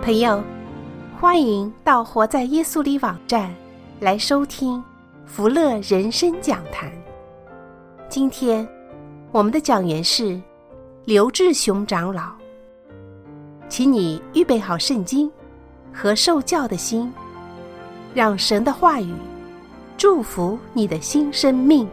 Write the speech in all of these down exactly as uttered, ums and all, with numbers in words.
朋友，欢迎到活在耶稣里网站来收听福乐人生讲坛。今天我们的讲员是刘志雄长老，请你预备好圣经和受教的心，让神的话语祝福你的新生命。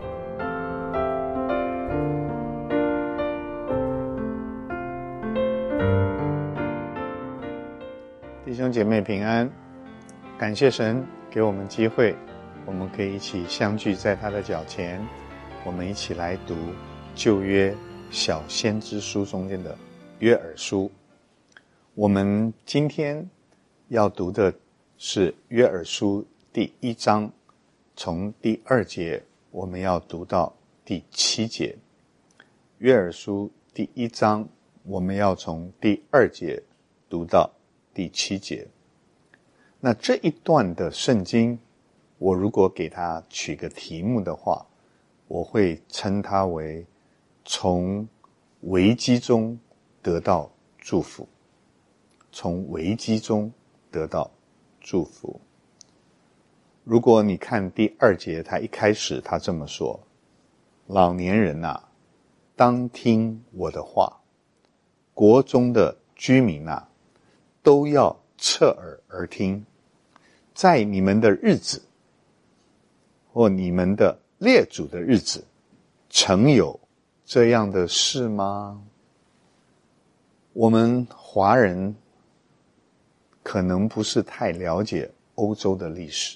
弟兄姐妹平安，感谢神给我们机会，我们可以一起相聚在他的脚前，我们一起来读旧约小先知书中间的约珥书。我们今天要读的是约珥书第一章，从第二节我们要读到第七节。约珥书第一章我们要从第二节读到第七节。那这一段的圣经，我如果给它取个题目的话，我会称它为从危机中得到祝福。从危机中得到祝福。如果你看第二节，他一开始他这么说：老年人啊，当听我的话，国中的居民啊，都要侧耳而听。在你们的日子，或你们的列祖的日子，曾有这样的事吗？我们华人可能不是太了解欧洲的历史。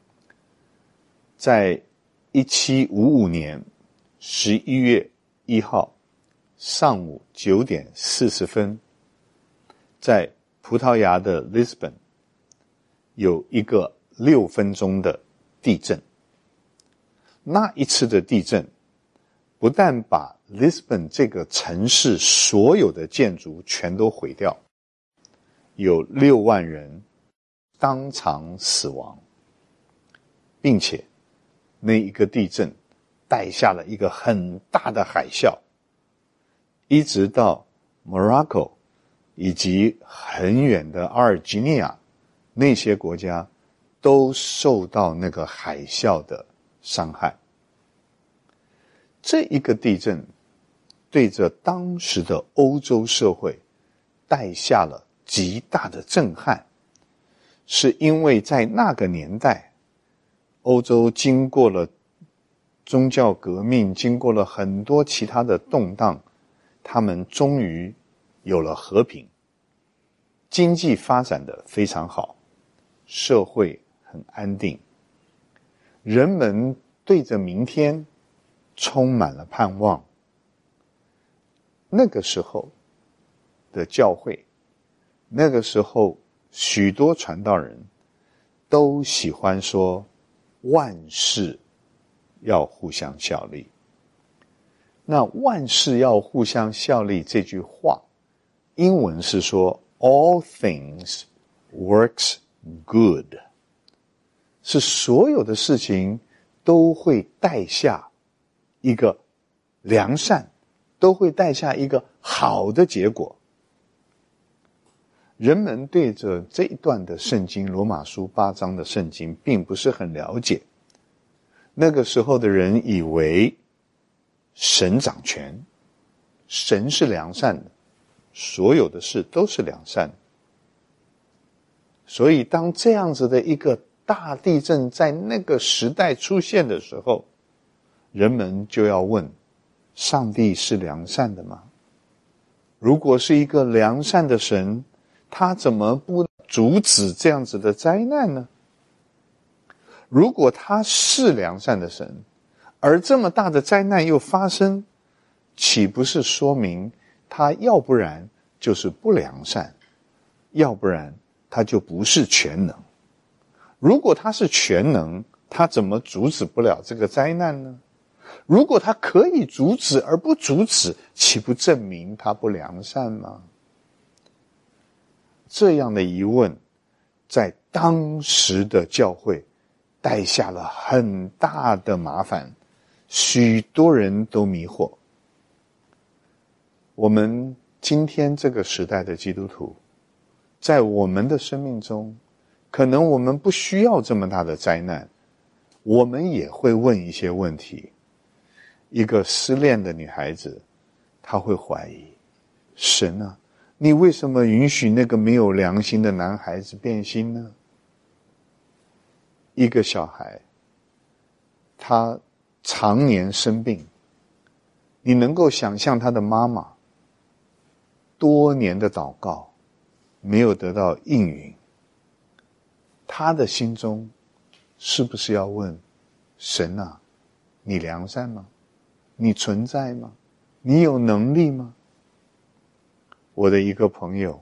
在一七五五年十一月一号上午九点四十分，在葡萄牙的 Lisbon 有一个六分钟的地震。那一次的地震不但把 Lisbon 这个城市所有的建筑全都毁掉，有六万人当场死亡，并且那一个地震带下了一个很大的海啸，一直到 Morocco 以及很远的阿尔及利亚那些国家都受到那个海啸的伤害。这一个地震对着当时的欧洲社会带下了极大的震撼，是因为在那个年代，欧洲经过了宗教革命，经过了很多其他的动荡，他们终于有了和平，经济发展得非常好，社会很安定，人们对着明天充满了盼望。那个时候的教会，那个时候许多传道人都喜欢说万事要互相效力。那万事要互相效力这句话，英文是说 all things works good， 是所有的事情都会带下一个良善，都会带下一个好的结果。人们对着这一段的圣经，罗马书八章的圣经并不是很了解。那个时候的人以为神掌权，神是良善的，所有的事都是良善的。所以当这样子的一个大地震在那个时代出现的时候，人们就要问，上帝是良善的吗？如果是一个良善的神，他怎么不阻止这样子的灾难呢？如果他是良善的神，而这么大的灾难又发生，岂不是说明他要不然就是不良善，要不然他就不是全能？如果他是全能，他怎么阻止不了这个灾难呢？如果他可以阻止而不阻止，岂不证明他不良善吗？这样的疑问在当时的教会带下了很大的麻烦，许多人都迷惑。我们今天这个时代的基督徒在我们的生命中，可能我们不需要这么大的灾难，我们也会问一些问题。一个失恋的女孩子，她会怀疑，神啊，你为什么允许那个没有良心的男孩子变心呢？一个小孩，他常年生病，你能够想象他的妈妈多年的祷告没有得到应允，他的心中是不是要问，神啊，你良善吗？你存在吗？你有能力吗？我的一个朋友，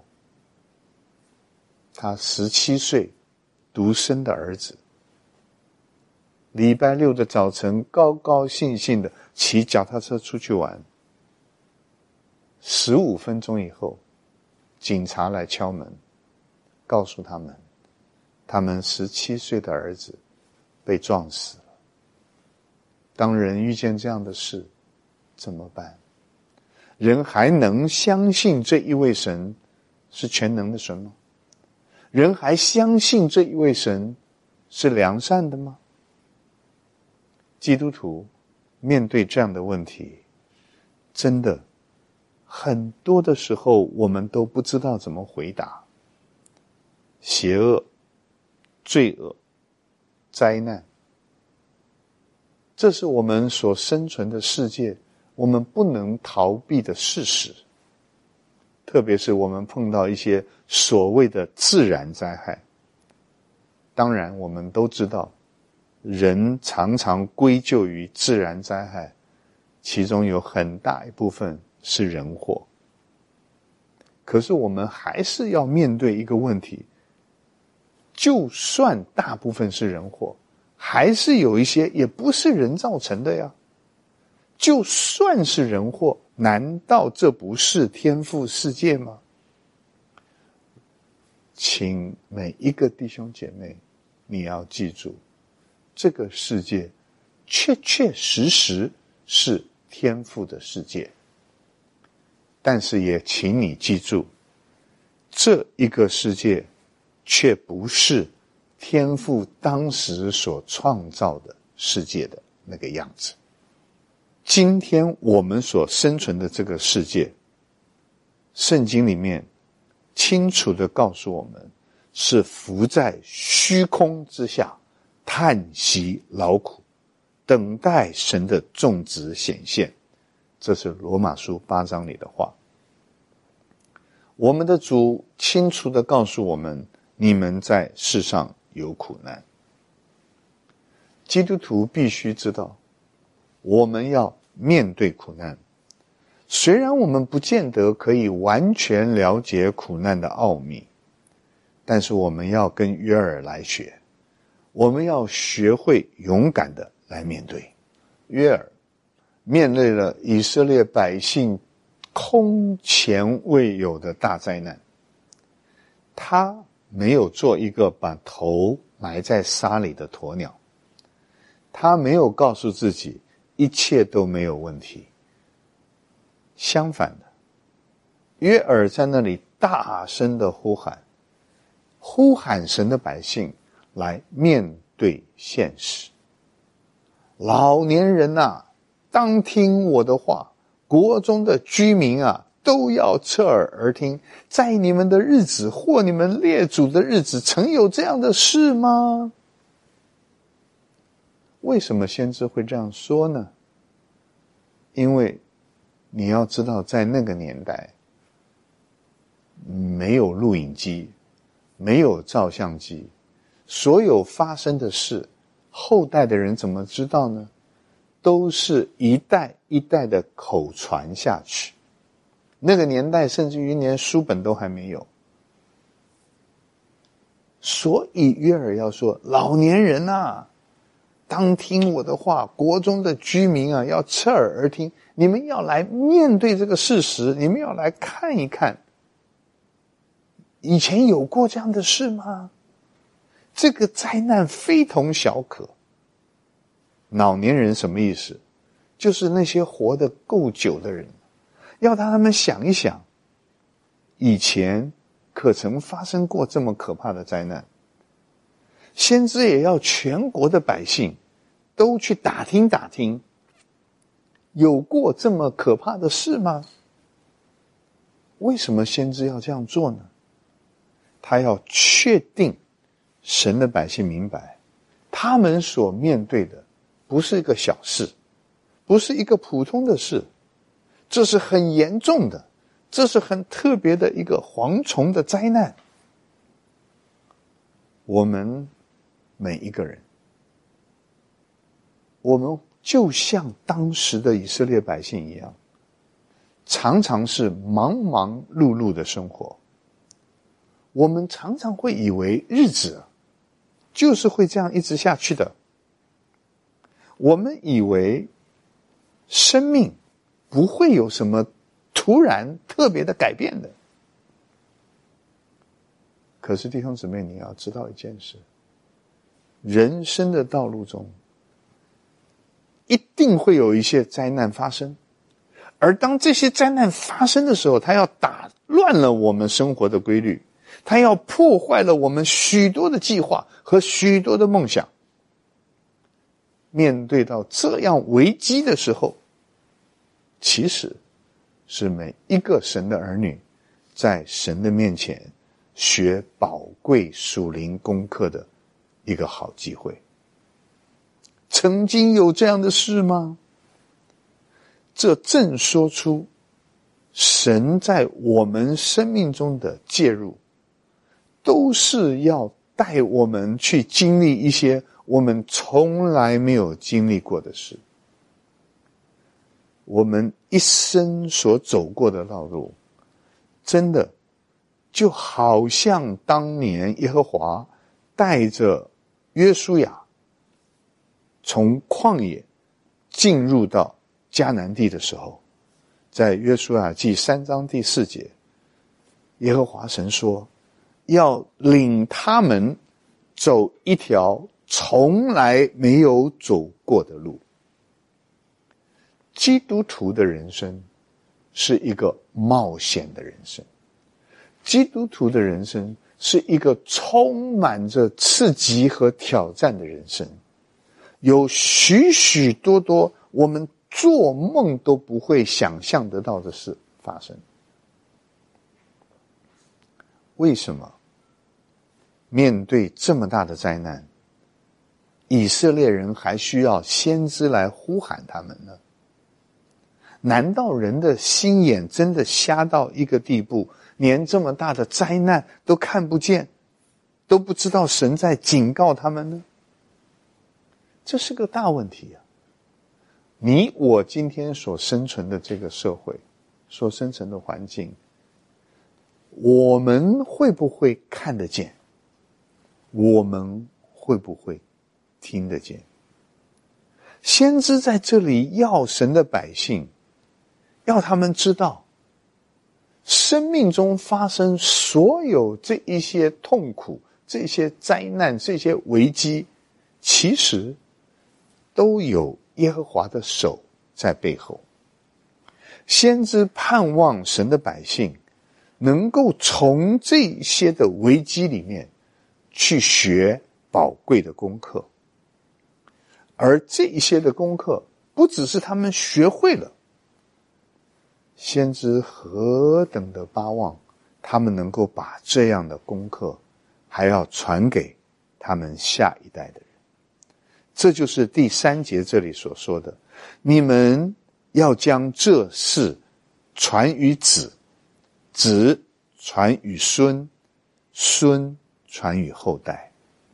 他十七岁独生的儿子，礼拜六的早晨高高兴兴的骑脚踏车出去玩，十五分钟以后，警察来敲门，告诉他们，他们十七岁的儿子被撞死了。当人遇见这样的事，怎么办？人还能相信这一位神是全能的神吗？人还相信这一位神是良善的吗？基督徒面对这样的问题，真的很多的时候我们都不知道怎么回答。邪恶、罪恶、灾难，这是我们所生存的世界，我们不能逃避的事实。特别是我们碰到一些所谓的自然灾害，当然我们都知道，人常常归咎于自然灾害，其中有很大一部分是人祸。可是我们还是要面对一个问题，就算大部分是人祸，还是有一些也不是人造成的呀。就算是人祸，难道这不是天父世界吗？请每一个弟兄姐妹，你要记住，这个世界确确实实是天父的世界，但是也请你记住，这一个世界却不是天父当时所创造的世界的那个样子。今天我们所生存的这个世界，圣经里面清楚地告诉我们，是伏在虚空之下，叹息劳苦，等待神的种子显现。这是罗马书八章里的话。我们的主清楚地告诉我们，你们在世上有苦难。基督徒必须知道，我们要面对苦难。虽然我们不见得可以完全了解苦难的奥秘，但是我们要跟约珥来学，我们要学会勇敢的来面对。约珥面对了以色列百姓空前未有的大灾难，他没有做一个把头埋在沙里的鸵鸟，他没有告诉自己一切都没有问题。相反的，约珥在那里大声的呼喊，呼喊神的百姓来面对现实。老年人啊，当听我的话，国中的居民啊，都要侧耳而听。在你们的日子或你们列祖的日子，曾有这样的事吗？为什么先知会这样说呢？因为你要知道，在那个年代，没有录影机，没有照相机，所有发生的事，后代的人怎么知道呢？都是一代一代的口传下去。那个年代甚至于连书本都还没有。所以约珥要说，老年人啊，当听我的话，国中的居民啊，要侧耳而听。你们要来面对这个事实，你们要来看一看，以前有过这样的事吗？这个灾难非同小可。老年人什么意思？就是那些活得够久的人，要让他们想一想，以前可曾发生过这么可怕的灾难？先知也要全国的百姓都去打听打听，有过这么可怕的事吗？为什么先知要这样做呢？他要确定神的百姓明白，他们所面对的不是一个小事，不是一个普通的事，这是很严重的，这是很特别的一个蝗虫的灾难。我们每一个人，我们就像当时的以色列百姓一样，常常是忙忙碌碌的生活。我们常常会以为日子就是会这样一直下去的，我们以为生命不会有什么突然特别的改变的。可是弟兄姊妹，你要知道一件事，人生的道路中一定会有一些灾难发生，而当这些灾难发生的时候，它要打乱了我们生活的规律，它要破坏了我们许多的计划和许多的梦想。面对到这样危机的时候，其实是每一个神的儿女在神的面前学宝贵属灵功课的一个好机会。曾经有这样的事吗？这正说出神在我们生命中的介入，都是要带我们去经历一些我们从来没有经历过的事。我们一生所走过的道路，真的就好像当年耶和华带着约书亚从旷野进入到迦南地的时候，在约书亚记三章第四节，耶和华神说要领他们走一条从来没有走过的路。基督徒的人生是一个冒险的人生，基督徒的人生是一个充满着刺激和挑战的人生，有许许多多我们做梦都不会想象得到的事发生。为什么面对这么大的灾难，以色列人还需要先知来呼喊他们呢？难道人的心眼真的瞎到一个地步，连这么大的灾难都看不见，都不知道神在警告他们呢？这是个大问题啊！你我今天所生存的这个社会，所生存的环境，我们会不会看得见？我们会不会听得见？先知在这里要神的百姓，要他们知道，生命中发生所有这一些痛苦、这些灾难、这些危机，其实都有耶和华的手在背后。先知盼望神的百姓能够从这些的危机里面去学宝贵的功课，而这一些的功课不只是他们学会了，先知何等的巴望他们能够把这样的功课还要传给他们下一代的人。这就是第三节这里所说的，你们要将这事传于子，子传于孙，孙传于后代。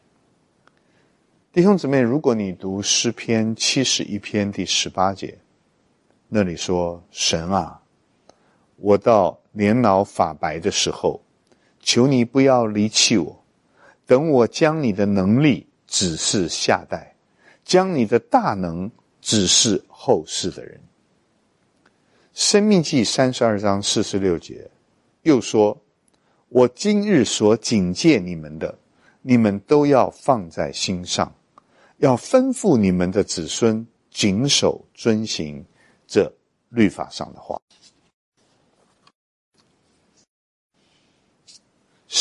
弟兄姊妹，如果你读诗篇七十一篇第十八节，那里说，神啊，我到年老发白的时候，求你不要离弃我，等我将你的能力指示下代，将你的大能指示后世的人。申命记三十二章四十六节又说，我今日所警戒你们的，你们都要放在心上，要吩咐你们的子孙谨守遵行这律法上的话。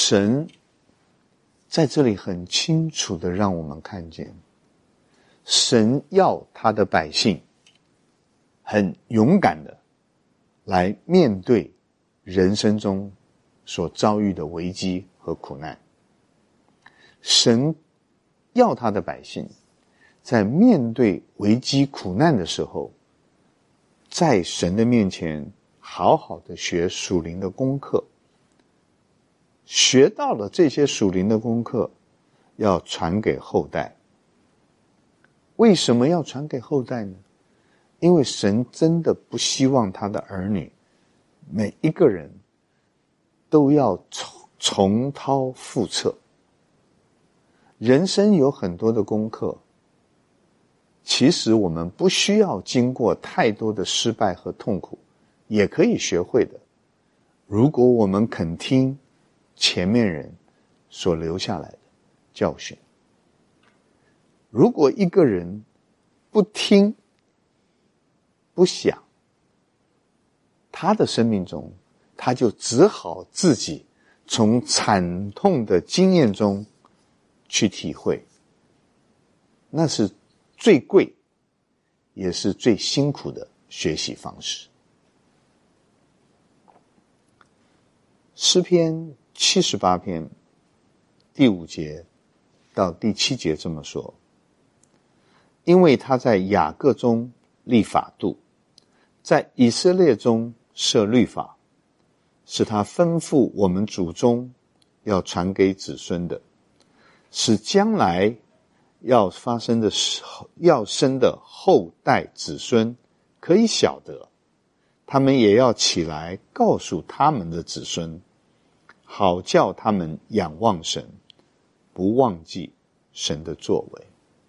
神在这里很清楚的让我们看见，神要他的百姓很勇敢的来面对人生中所遭遇的危机和苦难。神要他的百姓在面对危机苦难的时候，在神的面前好好的学属灵的功课，学到了这些属灵的功课要传给后代。为什么要传给后代呢？因为神真的不希望他的儿女每一个人都要重重蹈覆辙。人生有很多的功课，其实我们不需要经过太多的失败和痛苦，也可以学会的。如果我们肯听前面人所留下来的教训。如果一个人不听不想，他的生命中他就只好自己从惨痛的经验中去体会，那是最贵也是最辛苦的学习方式。诗篇七十八篇第五节到第七节这么说：因为他在雅各中立法度，在以色列中设律法，是他吩咐我们祖宗要传给子孙的，使将来要发生的要生的后代子孙可以晓得，他们也要起来告诉他们的子孙，好叫他们仰望神，不忘记神的作为。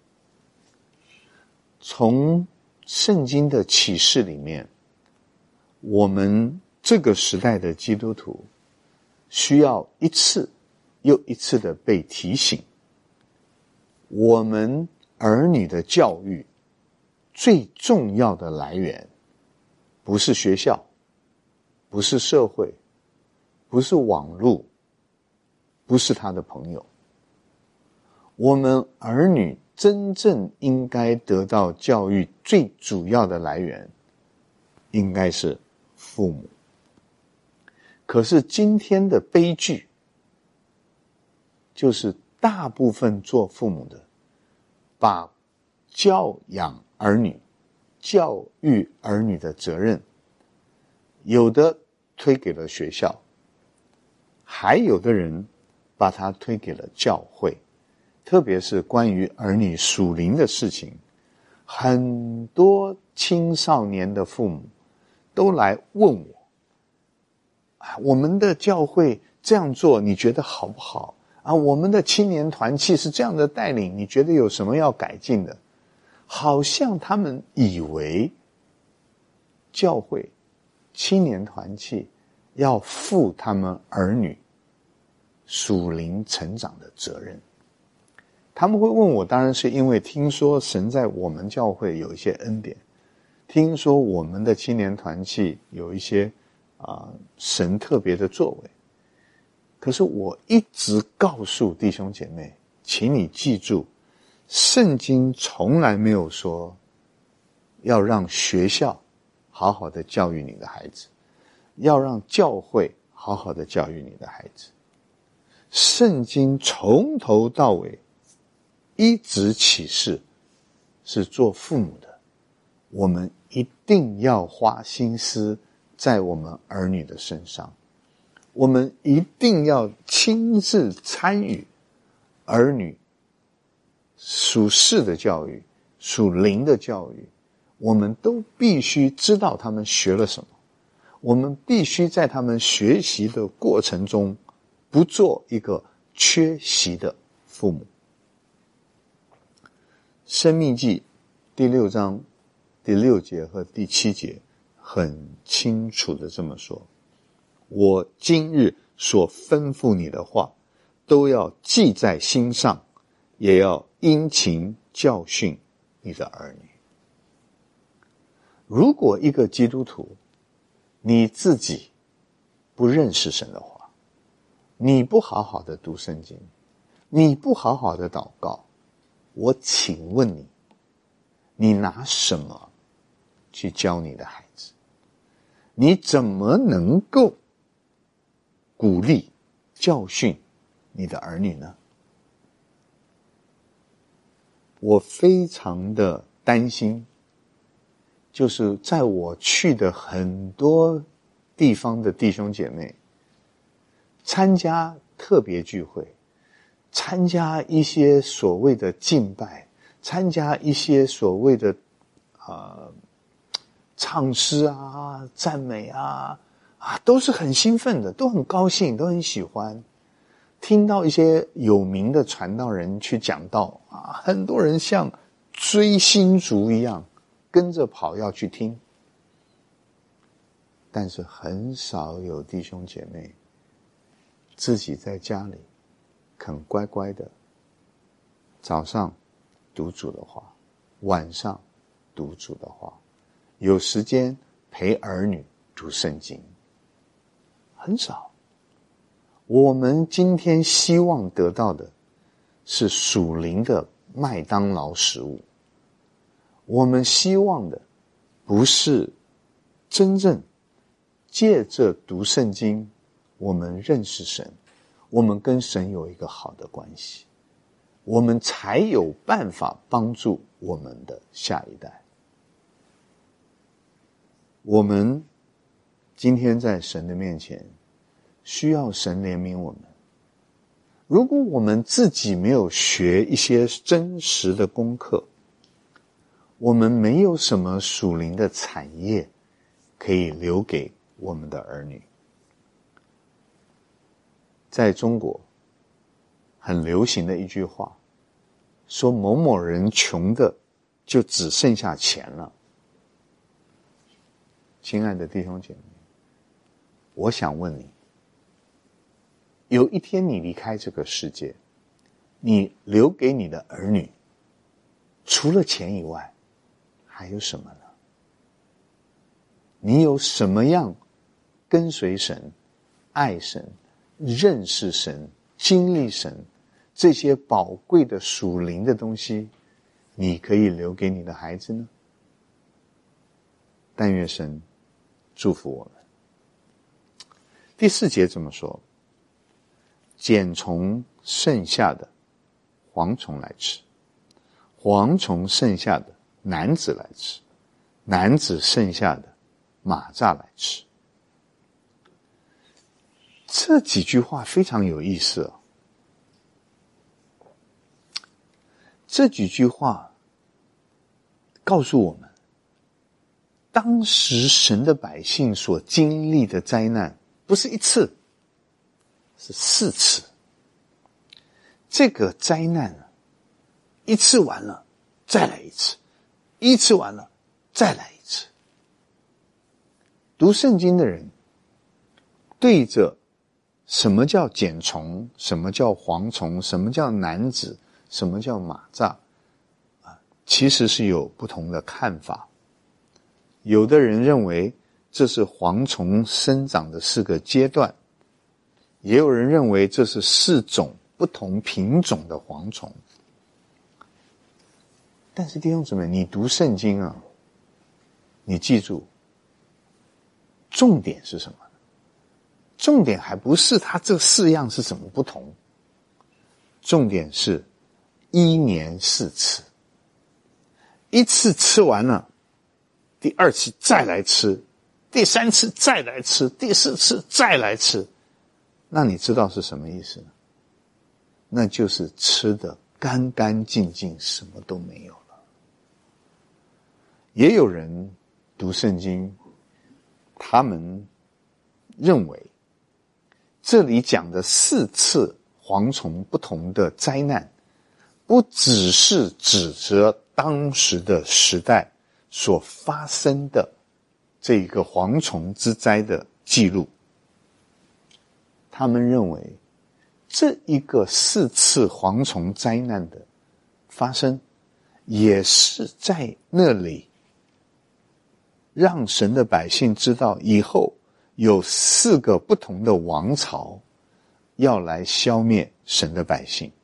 从圣经的启示里面，我们这个时代的基督徒需要一次又一次的被提醒，我们儿女的教育最重要的来源不是学校，不是社会，不是网络，不是他的朋友。我们儿女真正应该得到教育最主要的来源应该是父母。可是今天的悲剧就是大部分做父母的把教养儿女、教育儿女的责任有的推给了学校，还有的人把它推给了教会。特别是关于儿女属灵的事情，很多青少年的父母都来问我，我们的教会这样做你觉得好不好啊？我们的青年团契是这样的带领，你觉得有什么要改进的？好像他们以为教会青年团契要负他们儿女属灵成长的责任。他们会问我，当然是因为听说神在我们教会有一些恩典，听说我们的青年团契有一些啊、呃、神特别的作为。可是我一直告诉弟兄姐妹，请你记住，圣经从来没有说要让学校好好的教育你的孩子，要让教会好好的教育你的孩子。圣经从头到尾一直启示是做父母的，我们一定要花心思在我们儿女的身上，我们一定要亲自参与儿女属世的教育、属灵的教育，我们都必须知道他们学了什么，我们必须在他们学习的过程中不做一个缺席的父母。申命记第六章第六节和第七节很清楚的这么说：我今日所吩咐你的话都要记在心上，也要殷勤教训你的儿女。如果一个基督徒你自己不认识神的话， 你不好好的读圣经，你不好好的祷告，我请问你，你拿什么去教你的孩子？你怎么能够鼓励、教训你的儿女呢？我非常的担心，就是在我去的很多地方的弟兄姐妹，参加特别聚会，参加一些所谓的敬拜，参加一些所谓的呃唱诗啊、赞美啊，啊，都是很兴奋的，都很高兴，都很喜欢。听到一些有名的传道人去讲道啊，很多人像追星族一样跟着跑要去听，但是很少有弟兄姐妹自己在家里肯乖乖的早上读主的话，晚上读主的话，有时间陪儿女读圣经，很少。我们今天希望得到的是属灵的麦当劳食物，我们希望的不是真正借着读圣经我们认识神，我们跟神有一个好的关系，我们才有办法帮助我们的下一代。我们今天在神的面前需要神怜悯我们。如果我们自己没有学一些真实的功课，我们没有什么属灵的产业可以留给我们的儿女。在中国很流行的一句话，说某某人穷的就只剩下钱了。亲爱的弟兄姐妹，我想问你，有一天你离开这个世界，你留给你的儿女除了钱以外还有什么呢？你有什么样跟随神、爱神、认识神、经历神这些宝贵的属灵的东西，你可以留给你的孩子呢？但愿神祝福我们。第四节这么说，捡从剩下的蝗虫来吃，蝗虫剩下的男子来吃，男子剩下的蚂蚱来吃。这几句话非常有意思哦。这几句话告诉我们，当时神的百姓所经历的灾难不是一次，是四次。这个灾难啊，一次完了再来一次，一次完了再来一次。读圣经的人对着什么叫茧虫，什么叫蝗虫，什么叫男子，什么叫蚂蚱啊，其实是有不同的看法。有的人认为这是蝗虫生长的四个阶段，也有人认为这是四种不同品种的蝗虫。但是弟兄姊妹，你读圣经啊，你记住重点是什么？重点还不是它这四样是怎么不同，重点是一年四次，一次吃完了，第二次再来吃，第三次再来吃，第四次再来吃。那你知道是什么意思呢？那就是吃得干干净净，什么都没有了。也有人读圣经，他们认为这里讲的四次蝗虫不同的灾难，不只是指着当时的时代所发生的这个蝗虫之灾的记录。他们认为这一个四次蝗虫灾难的发生，也是在那里让神的百姓知道，以后有四个不同的王朝， 要来消灭神的百姓。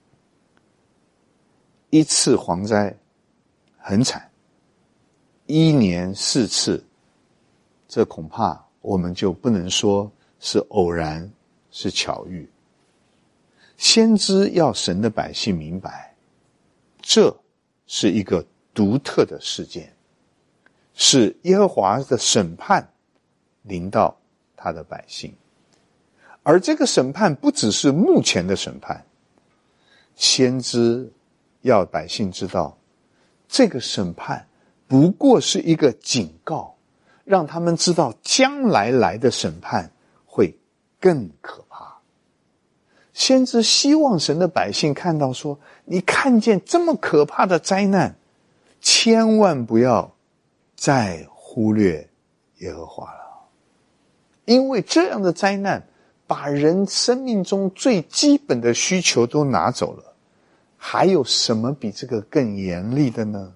一次蝗灾很惨，一年四次，这恐怕我们就不能说是偶然，是巧遇。先知要神的百姓明白，这是一个独特的事件，是耶和华的审判临到他的百姓。而这个审判不只是目前的审判，先知要百姓知道，这个审判不过是一个警告，让他们知道将来来的审判会更可怕。先知希望神的百姓看到说，你看见这么可怕的灾难，千万不要再忽略耶和华了，因为这样的灾难把人生命中最基本的需求都拿走了，还有什么比这个更严厉的呢？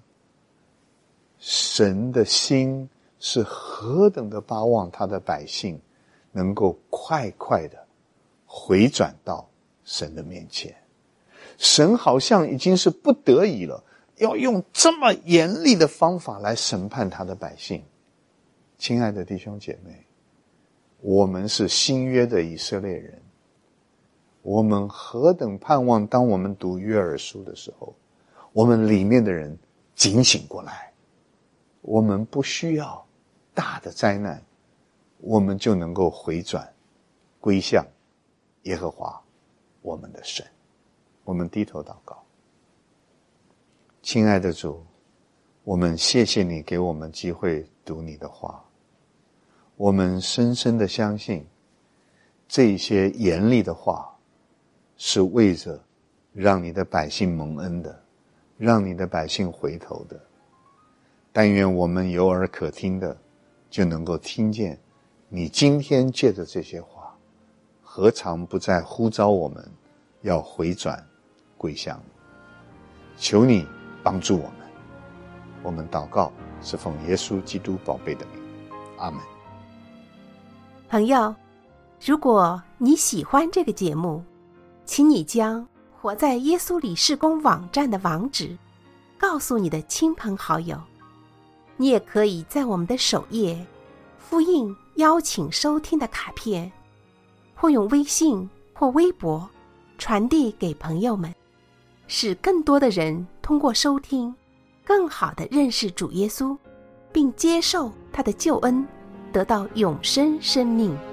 神的心是何等的巴望他的百姓能够快快的回转到神的面前。神好像已经是不得已了，要用这么严厉的方法来审判他的百姓。亲爱的弟兄姐妹，我们是新约的以色列人，我们何等盼望当我们读约珥书的时候，我们里面的人警醒过来，我们不需要大的灾难，我们就能够回转归向耶和华我们的神。我们低头祷告。亲爱的主，我们谢谢你给我们机会读你的话，我们深深的相信这些严厉的话是为着让你的百姓蒙恩的，让你的百姓回头的。但愿我们有耳可听的，就能够听见你今天借着这些话，何尝不再呼召我们要回转归向你。求你帮助我们，我们祷告是奉耶稣基督宝贝的名，阿们。 朋友，如果你喜欢这个节目，请你将活在耶稣里事工网站的网址告诉你的亲朋好友。你也可以在我们的首页复印邀请收听的卡片，或用微信或微博传递给朋友们，使更多的人通过收听更好地认识主耶稣，并接受他的救恩，得到永生生命。